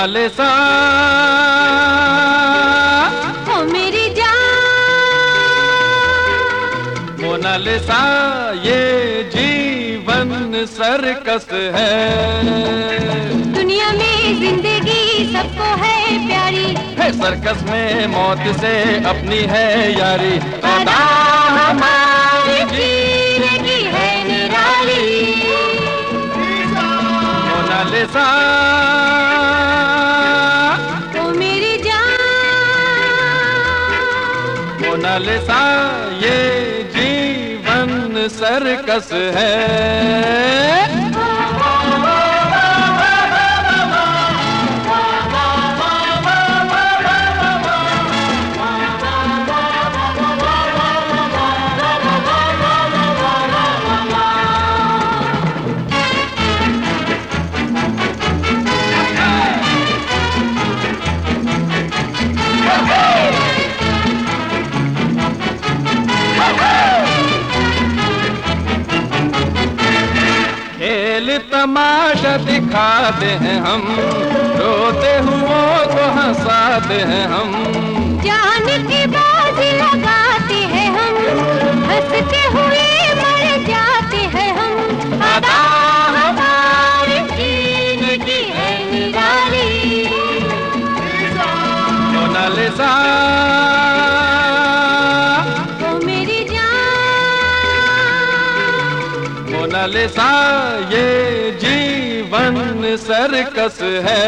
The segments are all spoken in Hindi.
मोनालिसा ओ मेरी जान। मोनालिसा ये जीवन सर्कस है। दुनिया में जिंदगी सबको है प्यारी, है सर्कस में मौत से अपनी है यारी। अदा हमारी जीने की है निराली। मोनालिसा ओ मेरी जान। मोनालिसा ये जीवन सर्कस है। खेल तमाशा दिखाते हैं हम, रोते हुओं को हंसाते हैं हम। जान की बाजी लगाते हैं हम, हंसते हुए मर जाते हैं हम। अदा हमारी जीने की है निराली। मोनालिसा ओ मेरी जान। मोनालिसा ये जीवन सर्कस है।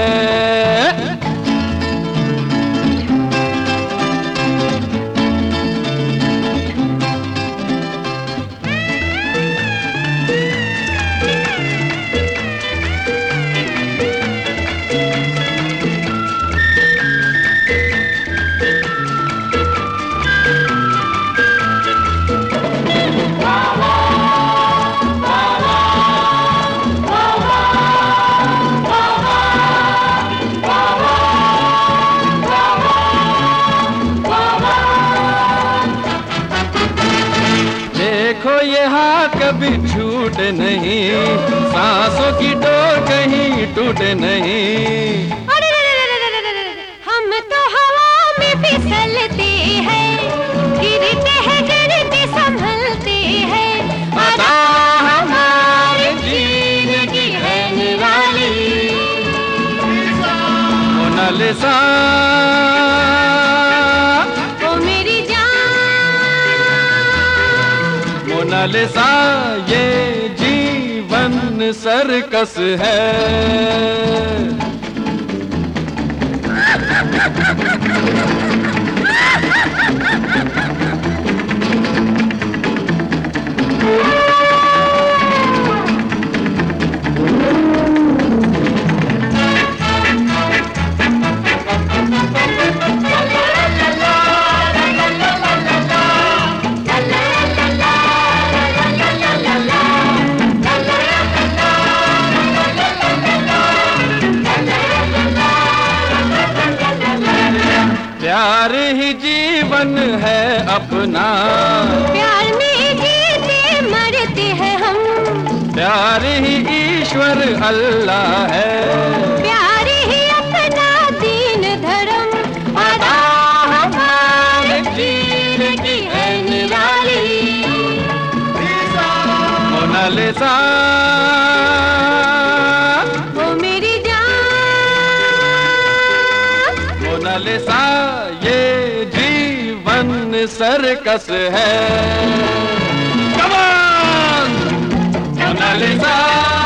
देखो यहाँ कभी छूटे नहीं, सांसों की डोर कहीं टूटे नहीं। अरे हम तो हवा में फिसलते हैं, गिरते हैं गिरते संभलते हैं। अदा हमारे जीने की है निराली। मोनालिसा ओ मेरी जान। मोनालिसा ये जीवन सर्कस है। प्यार ही जीवन है अपना, प्यार में जीते मरते हैं हम। प्यार ही ईश्वर अल्लाह है। प्यार ही अपना दीन धर्म। अदा हमारे जीने की है निराली। मोनालिसा ओ मेरी जान। मोनालिसा ये जीवन सर्कस है। Come on Mona Lisa.